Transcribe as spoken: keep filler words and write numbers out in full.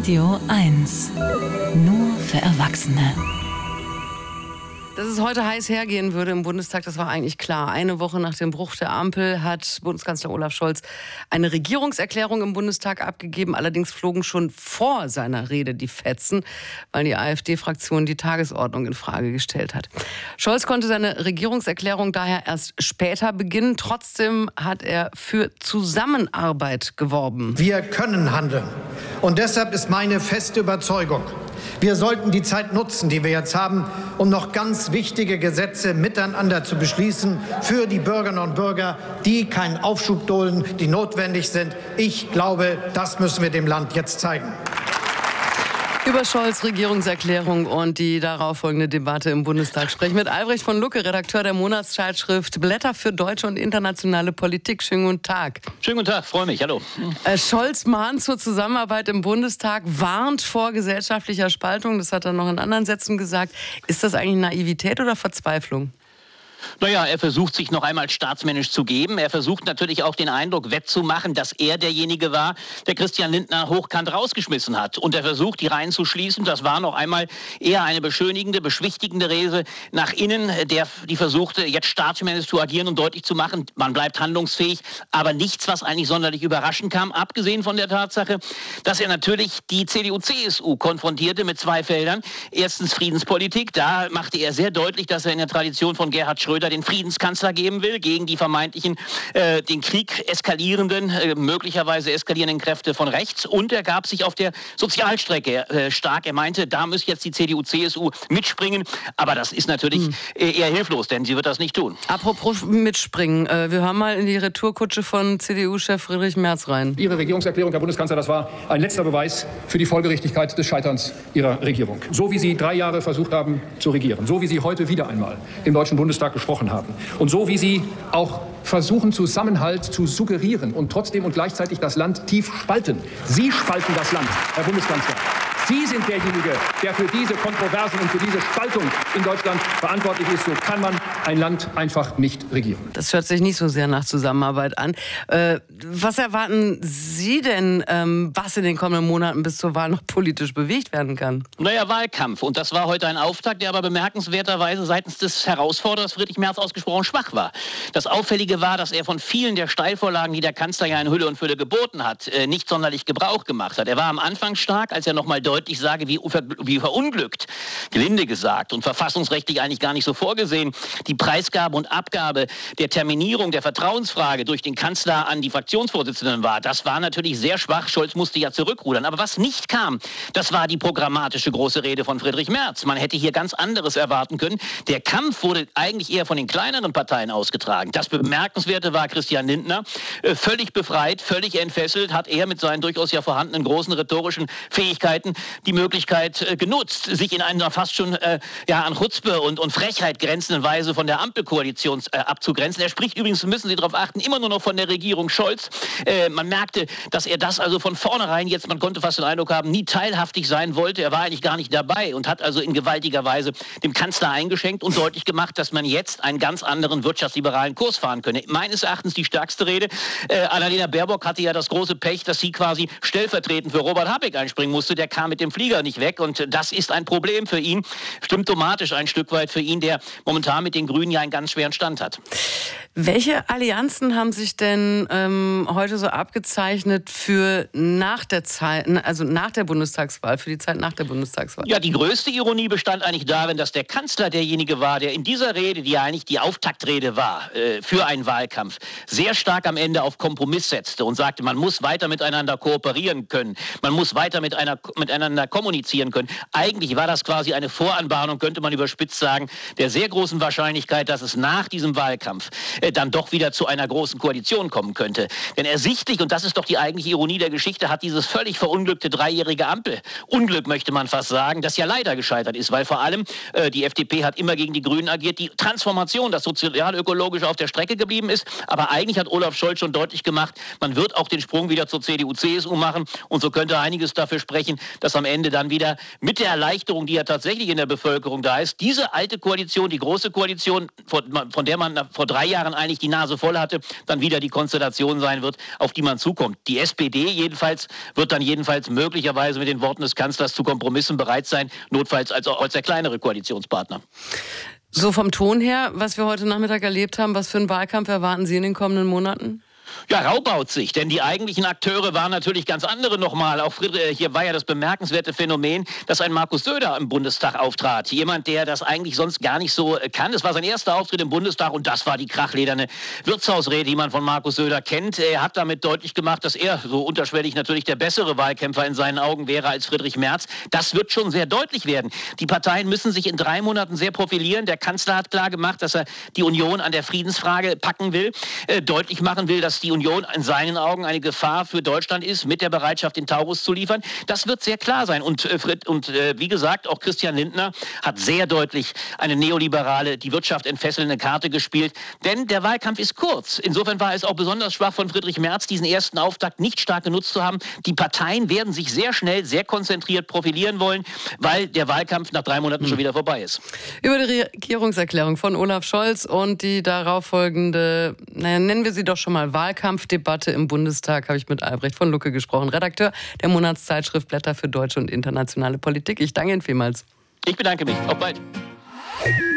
Radio eins. Nur für Erwachsene. Dass es heute heiß hergehen würde im Bundestag, das war eigentlich klar. Eine Woche nach dem Bruch der Ampel hat Bundeskanzler Olaf Scholz eine Regierungserklärung im Bundestag abgegeben. Allerdings flogen schon vor seiner Rede die Fetzen, weil die AfD-Fraktion die Tagesordnung in Frage gestellt hat. Scholz konnte seine Regierungserklärung daher erst später beginnen. Trotzdem hat er für Zusammenarbeit geworben. Wir können handeln. Und deshalb ist meine feste Überzeugung, wir sollten die Zeit nutzen, die wir jetzt haben, um noch ganz wichtige Gesetze miteinander zu beschließen für die Bürgerinnen und Bürger, die keinen Aufschub dulden, die notwendig sind. Ich glaube, das müssen wir dem Land jetzt zeigen. Über Scholz' Regierungserklärung und die darauf folgende Debatte im Bundestag sprechen mit Albrecht von Lucke, Redakteur der Monatszeitschrift Blätter für deutsche und internationale Politik. Schönen guten Tag. Schönen guten Tag, freue mich, hallo. Äh, Scholz mahnt zur Zusammenarbeit im Bundestag, warnt vor gesellschaftlicher Spaltung. Das hat er noch in anderen Sätzen gesagt. Ist das eigentlich Naivität oder Verzweiflung? Naja, er versucht sich noch einmal staatsmännisch zu geben. Er versucht natürlich auch den Eindruck wettzumachen, dass er derjenige war, der Christian Lindner hochkant rausgeschmissen hat. Und er versucht, die Reihen zu schließen. Das war noch einmal eher eine beschönigende, beschwichtigende Rede nach innen, der, die versuchte, jetzt staatsmännisch zu agieren und deutlich zu machen, man bleibt handlungsfähig. Aber nichts, was eigentlich sonderlich überraschend kam, abgesehen von der Tatsache, dass er natürlich die C D U C S U konfrontierte mit zwei Feldern. Erstens Friedenspolitik. Da machte er sehr deutlich, dass er in der Tradition von Gerhard Schröder den Friedenskanzler geben will, gegen die vermeintlichen, äh, den Krieg eskalierenden, äh, möglicherweise eskalierenden Kräfte von rechts. Und er gab sich auf der Sozialstrecke äh, stark. Er meinte, da muss jetzt die C D U C S U mitspringen. Aber das ist natürlich hm. eher hilflos, denn sie wird das nicht tun. Apropos mitspringen. Äh, wir hören mal in die Retourkutsche von C D U-Chef Friedrich Merz rein. Ihre Regierungserklärung, Herr Bundeskanzler, das war ein letzter Beweis für die Folgerichtigkeit des Scheiterns Ihrer Regierung. So wie Sie drei Jahre versucht haben zu regieren, so wie Sie heute wieder einmal im Deutschen Bundestag gesprochen haben. Und so wie Sie auch versuchen, Zusammenhalt zu suggerieren und trotzdem und gleichzeitig das Land tief spalten. Sie spalten das Land, Herr Bundeskanzler. Sie sind derjenige, der für diese Kontroversen und für diese Spaltung in Deutschland verantwortlich ist. So kann man ein Land einfach nicht regieren. Das hört sich nicht so sehr nach Zusammenarbeit an. Äh, was erwarten Sie denn, ähm, was in den kommenden Monaten bis zur Wahl noch politisch bewegt werden kann? Naja, Wahlkampf. Und das war heute ein Auftakt, der aber bemerkenswerterweise seitens des Herausforderers Friedrich Merz ausgesprochen schwach war. Das Auffällige war, dass er von vielen der Steilvorlagen, die der Kanzler ja in Hülle und Fülle geboten hat, äh, nicht sonderlich Gebrauch gemacht hat. Er war am Anfang stark, als er noch mal deutlich Ich sage, wie, wie verunglückt, gelinde gesagt und verfassungsrechtlich eigentlich gar nicht so vorgesehen, die Preisgabe und Abgabe der Terminierung der Vertrauensfrage durch den Kanzler an die Fraktionsvorsitzenden war. Das war natürlich sehr schwach. Scholz musste ja zurückrudern. Aber was nicht kam, das war die programmatische große Rede von Friedrich Merz. Man hätte hier ganz anderes erwarten können. Der Kampf wurde eigentlich eher von den kleineren Parteien ausgetragen. Das Bemerkenswerte war Christian Lindner, äh, völlig befreit, völlig entfesselt, hat er mit seinen durchaus ja vorhandenen großen rhetorischen Fähigkeiten die Möglichkeit äh, genutzt, sich in einer fast schon äh, ja, an Chutzpe und, und Frechheit grenzenden Weise von der Ampelkoalition äh, abzugrenzen. Er spricht übrigens, müssen Sie darauf achten, immer nur noch von der Regierung Scholz. Äh, man merkte, dass er das also von vornherein jetzt, man konnte fast den Eindruck haben, nie teilhaftig sein wollte. Er war eigentlich gar nicht dabei und hat also in gewaltiger Weise dem Kanzler eingeschenkt und deutlich gemacht, dass man jetzt einen ganz anderen wirtschaftsliberalen Kurs fahren könne. Meines Erachtens die stärkste Rede. Äh, Annalena Baerbock hatte ja das große Pech, dass sie quasi stellvertretend für Robert Habeck einspringen musste. Der kam mit dem Flieger nicht weg und das ist ein Problem für ihn, symptomatisch ein Stück weit für ihn, der momentan mit den Grünen ja einen ganz schweren Stand hat. Welche Allianzen haben sich denn ähm, heute so abgezeichnet für nach der Zeit, also nach der Bundestagswahl, für die Zeit nach der Bundestagswahl? Ja, die größte Ironie bestand eigentlich darin, dass der Kanzler derjenige war, der in dieser Rede, die ja eigentlich die Auftaktrede war äh, für einen Wahlkampf, sehr stark am Ende auf Kompromiss setzte und sagte, man muss weiter miteinander kooperieren können, man muss weiter mit einer, miteinander kommunizieren können. Eigentlich war das quasi eine Voranbahnung, könnte man überspitzt sagen, der sehr großen Wahrscheinlichkeit, dass es nach diesem Wahlkampf äh, dann doch wieder zu einer großen Koalition kommen könnte. Denn ersichtlich, und das ist doch die eigentliche Ironie der Geschichte, hat dieses völlig verunglückte dreijährige Ampel, Unglück möchte man fast sagen, das ja leider gescheitert ist, weil vor allem äh, die F D P hat immer gegen die Grünen agiert, die Transformation, das sozial-ökologische auf der Strecke geblieben ist, aber eigentlich hat Olaf Scholz schon deutlich gemacht, man wird auch den Sprung wieder zur C D U C S U machen und so könnte einiges dafür sprechen, dass am Ende dann wieder mit der Erleichterung, die ja tatsächlich in der Bevölkerung da ist, diese alte Koalition, die große Koalition, von der man vor drei Jahren eigentlich die Nase voll hatte, dann wieder die Konstellation sein wird, auf die man zukommt. Die S P D jedenfalls wird dann jedenfalls möglicherweise mit den Worten des Kanzlers zu Kompromissen bereit sein, notfalls als, als der kleinere Koalitionspartner. So vom Ton her, was wir heute Nachmittag erlebt haben, was für einen Wahlkampf erwarten Sie in den kommenden Monaten? Ja, raubaut sich, denn die eigentlichen Akteure waren natürlich ganz andere nochmal. Auch Friedrich, hier war ja das bemerkenswerte Phänomen, dass ein Markus Söder im Bundestag auftrat. Jemand, der das eigentlich sonst gar nicht so kann. Es war sein erster Auftritt im Bundestag und das war die krachlederne Wirtshausrede, die man von Markus Söder kennt. Er hat damit deutlich gemacht, dass er so unterschwellig natürlich der bessere Wahlkämpfer in seinen Augen wäre als Friedrich Merz. Das wird schon sehr deutlich werden. Die Parteien müssen sich in drei Monaten sehr profilieren. Der Kanzler hat klar gemacht, dass er die Union an der Friedensfrage packen will, äh, deutlich machen will, dass die Union in seinen Augen eine Gefahr für Deutschland ist, mit der Bereitschaft, den Taurus zu liefern. Das wird sehr klar sein. Und, äh, Fred, und äh, wie gesagt, auch Christian Lindner hat sehr deutlich eine neoliberale, die Wirtschaft entfesselnde Karte gespielt. Denn der Wahlkampf ist kurz. Insofern war es auch besonders schwach von Friedrich Merz, diesen ersten Auftakt nicht stark genutzt zu haben. Die Parteien werden sich sehr schnell, sehr konzentriert profilieren wollen, weil der Wahlkampf nach drei Monaten hm. schon wieder vorbei ist. Über die Regierungserklärung von Olaf Scholz und die darauffolgende, naja, nennen wir sie doch schon mal Wahlkampf, Kampfdebatte im Bundestag habe ich mit Albrecht von Lucke gesprochen, Redakteur der Monatszeitschrift Blätter für deutsche und internationale Politik. Ich danke Ihnen vielmals. Ich bedanke mich. Auf bald.